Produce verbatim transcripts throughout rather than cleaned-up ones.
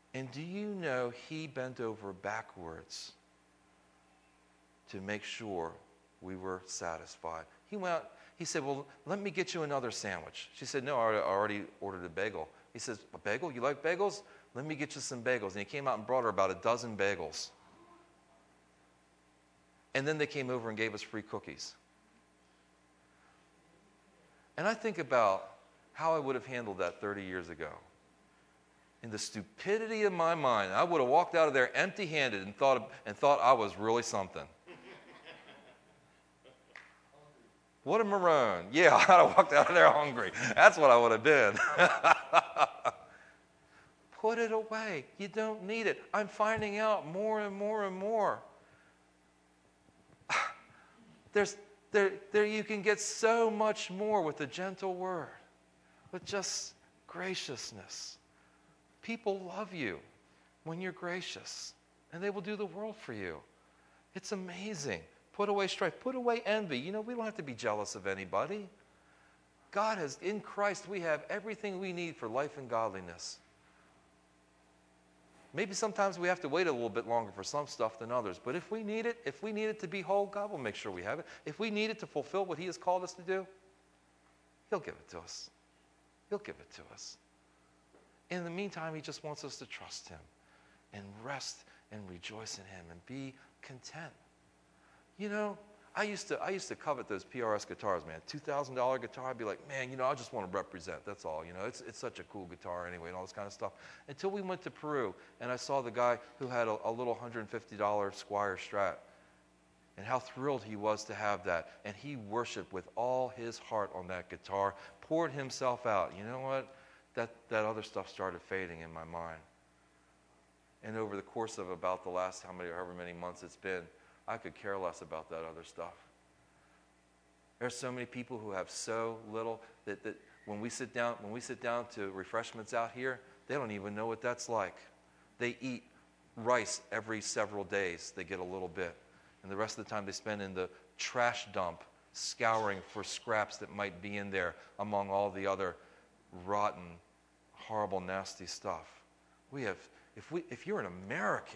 And do you know he bent over backwards to make sure we were satisfied? He went out, he said, well, let me get you another sandwich. She said, no, I already ordered a bagel. He says, a bagel? You like bagels? Let me get you some bagels. And he came out and brought her about a dozen bagels. And then they came over and gave us free cookies. And I think about how I would have handled that thirty years ago. In the stupidity of my mind, I would have walked out of there empty-handed and thought, and thought I was really something. What a maroon. Yeah, I'd have walked out of there hungry. That's what I would have been. Put it away. You don't need it. I'm finding out more and more and more. There's, there, there, you can get so much more with a gentle word, with just graciousness. People love you when you're gracious, and they will do the world for you. It's amazing. Put away strife. Put away envy. You know, we don't have to be jealous of anybody. God has, in Christ, we have everything we need for life and godliness. Maybe sometimes we have to wait a little bit longer for some stuff than others. But if we need it, if we need it to be whole, God will make sure we have it. If we need it to fulfill what he has called us to do, he'll give it to us. He'll give it to us. In the meantime, he just wants us to trust him and rest and rejoice in him and be content. You know, I used to I used to covet those P R S guitars, man. two thousand dollars guitar, I'd be like, man, you know, I just want to represent. That's all. You know, it's it's such a cool guitar anyway and all this kind of stuff. Until we went to Peru, and I saw the guy who had a, a little one hundred fifty dollars Squire Strat, and how thrilled he was to have that. And he worshiped with all his heart on that guitar, poured himself out. You know what? That, that other stuff started fading in my mind. And over the course of about the last how many, however many months it's been, I could care less about that other stuff. There's so many people who have so little that, that when we sit down, when we sit down to refreshments out here, they don't even know what that's like. They eat rice every several days. They get a little bit. And the rest of the time they spend in the trash dump scouring for scraps that might be in there among all the other rotten, horrible, nasty stuff. We have, if we, if you're an American,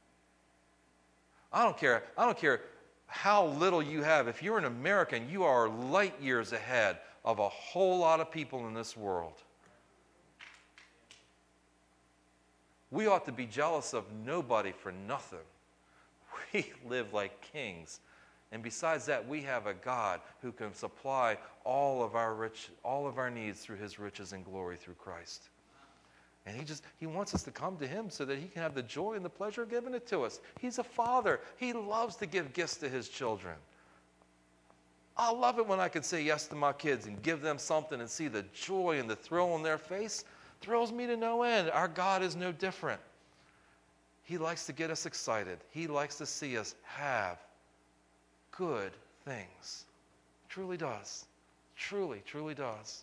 I don't care, I don't care how little you have. If you're an American, you are light years ahead of a whole lot of people in this world. We ought to be jealous of nobody for nothing. We live like kings. And besides that, we have a God who can supply all of our rich, all of our needs through his riches and glory through Christ. And he just, he wants us to come to him so that he can have the joy and the pleasure of giving it to us. He's a father. He loves to give gifts to his children. I love it when I can say yes to my kids and give them something and see the joy and the thrill on their face. Thrills me to no end. Our God is no different. He likes to get us excited. He likes to see us have good things. Truly does. Truly, truly does.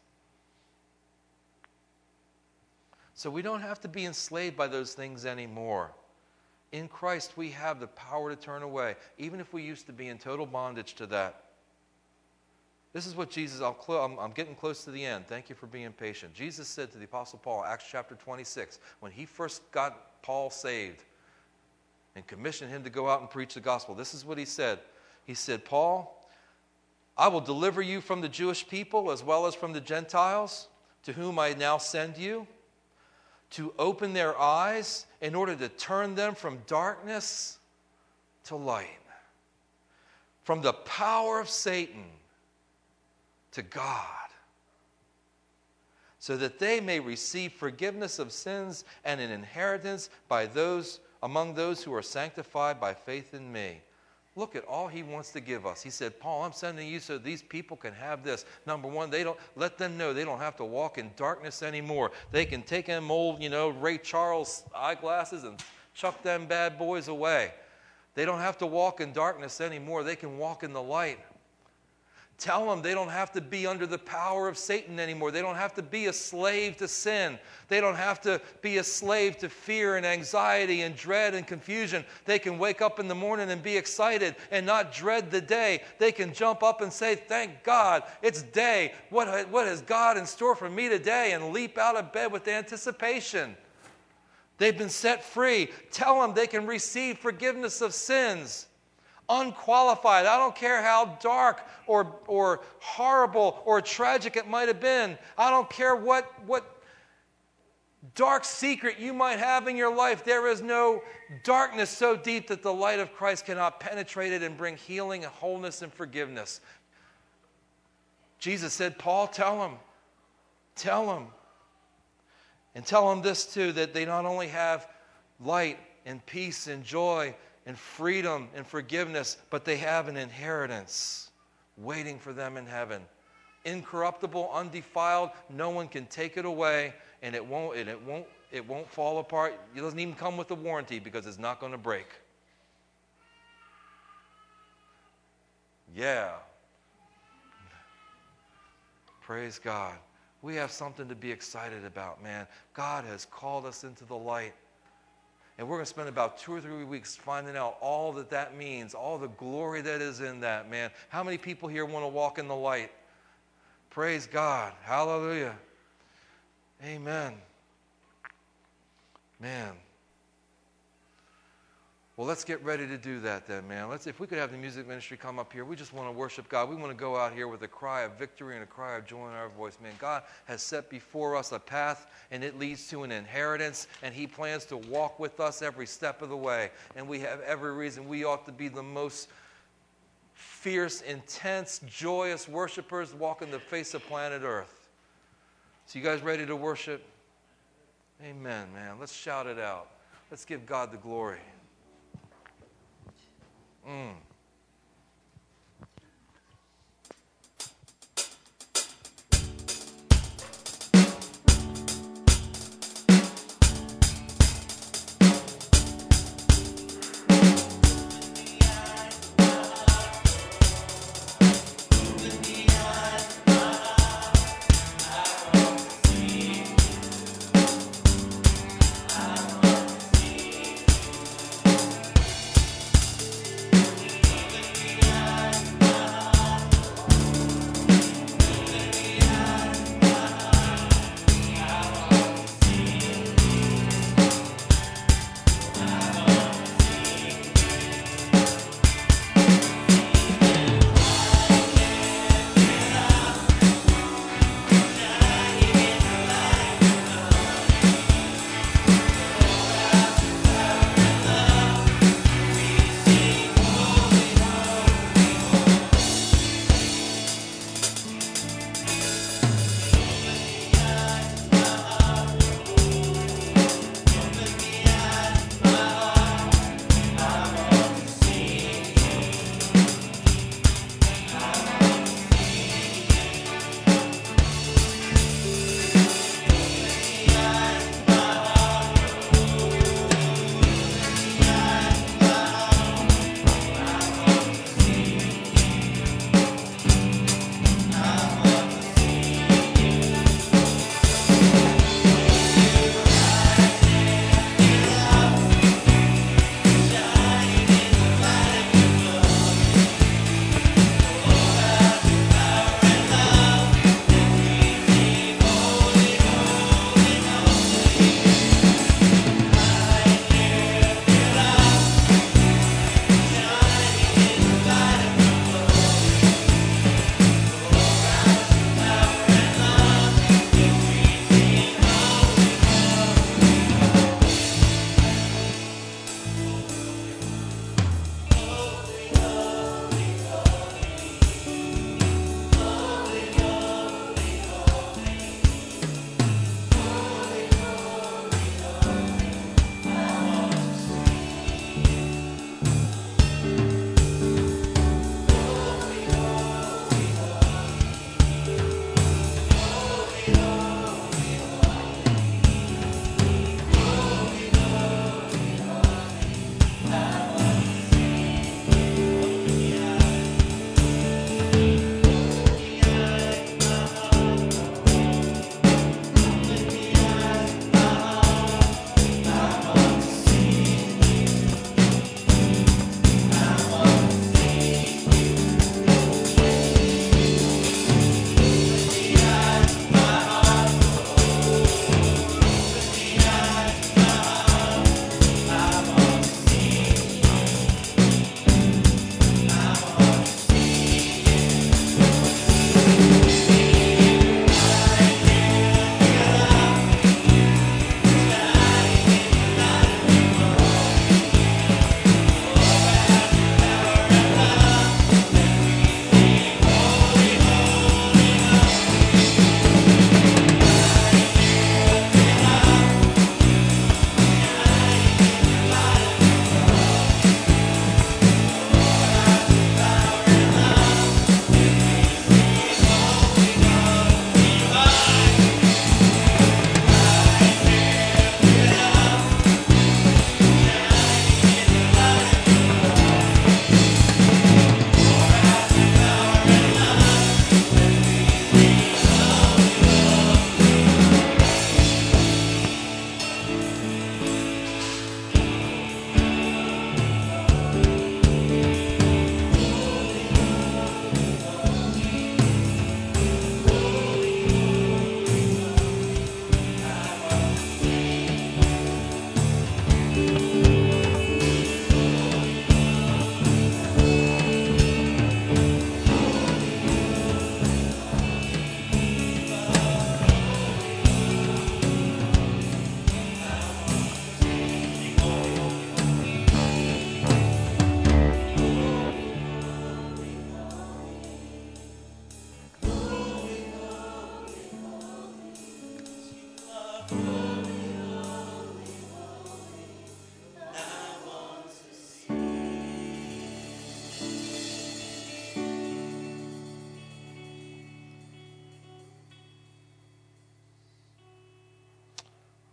So we don't have to be enslaved by those things anymore. In Christ, we have the power to turn away, even if we used to be in total bondage to that. This is what Jesus, I'll clo- I'm, I'm getting close to the end. Thank you for being patient. Jesus said to the Apostle Paul, Acts chapter twenty-six, when he first got Paul saved and commissioned him to go out and preach the gospel, this is what he said. He said, Paul, I will deliver you from the Jewish people as well as from the Gentiles, to whom I now send you, to open their eyes in order to turn them from darkness to light, from the power of Satan to God, so that they may receive forgiveness of sins and an inheritance by those among those who are sanctified by faith in me. Look at all he wants to give us. He said, Paul, I'm sending you so these people can have this. Number one, they don't let them know they don't have to walk in darkness anymore. They can take them old, you know, Ray Charles eyeglasses and chuck them bad boys away. They don't have to walk in darkness anymore. They can walk in the light. Tell them they don't have to be under the power of Satan anymore. They don't have to be a slave to sin. They don't have to be a slave to fear and anxiety and dread and confusion. They can wake up in the morning and be excited and not dread the day. They can jump up and say, thank God, it's day. What, what has God in store for me today? And leap out of bed with anticipation. They've been set free. Tell them they can receive forgiveness of sins. Unqualified. I don't care how dark or, or horrible or tragic it might have been. I don't care what, what dark secret you might have in your life. There is no darkness so deep that the light of Christ cannot penetrate it and bring healing and wholeness and forgiveness. Jesus said, Paul, tell them. Tell them. And tell them this too, that they not only have light and peace and joy and freedom and forgiveness, but they have an inheritance waiting for them in heaven. Incorruptible, undefiled, no one can take it away, and it won't, and it won't, it won't fall apart. It doesn't even come with a warranty because it's not going to break. Yeah. Praise God. We have something to be excited about, man. God has called us into the light. And we're going to spend about two or three weeks finding out all that that means, all the glory that is in that, man. How many people here want to walk in the light? Praise God. Hallelujah. Amen. Man. Well, let's get ready to do that then, man. Let's, if we could have the music ministry come up here. We just want to worship God. We want to go out here with a cry of victory and a cry of joy in our voice, man. God has set before us a path, and it leads to an inheritance, and He plans to walk with us every step of the way. And we have every reason. We ought to be the most fierce, intense, joyous worshipers walking the face of planet Earth. So you guys ready to worship? Amen, man. Let's shout it out. Let's give God the glory. Mm.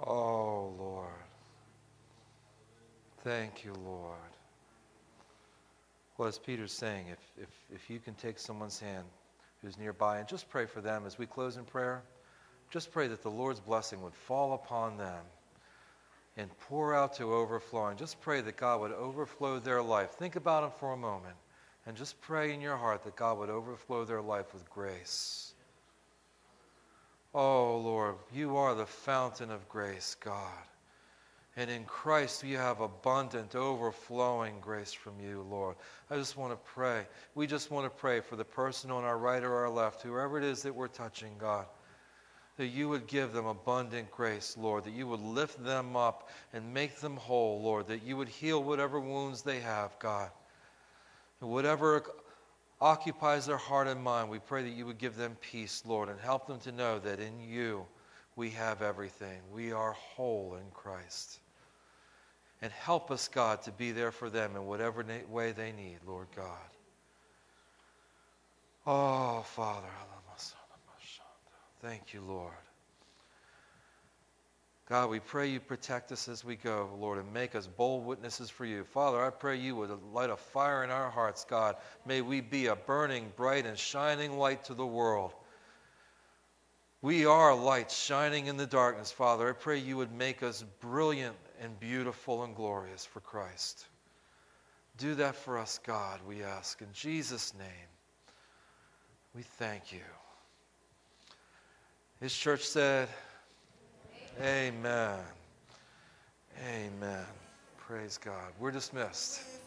Oh, Lord. Thank you, Lord. Well, as Peter's saying, if, if, if you can take someone's hand who's nearby and just pray for them as we close in prayer, just pray that the Lord's blessing would fall upon them and pour out to overflowing. Just pray that God would overflow their life. Think about it for a moment and just pray in your heart that God would overflow their life with grace. Oh, Lord, you are the fountain of grace, God. And in Christ, we have abundant, overflowing grace from you, Lord. I just want to pray. We just want to pray for the person on our right or our left, whoever it is that we're touching, God, that you would give them abundant grace, Lord, that you would lift them up and make them whole, Lord, that you would heal whatever wounds they have, God. And whatever occupies their heart and mind, we pray that you would give them peace, Lord, and help them to know that in you we have everything. We are whole in Christ. And help us, God, to be there for them in whatever na- way they need, Lord God. Oh, Father, thank you, Lord. God, we pray you protect us as we go, Lord, and make us bold witnesses for you. Father, I pray you would light a fire in our hearts, God. May we be a burning, bright, and shining light to the world. We are lights shining in the darkness, Father. I pray you would make us brilliant and beautiful and glorious for Christ. Do that for us, God, we ask. In Jesus' name, we thank you. His church said, Amen. Amen. Praise God. We're dismissed.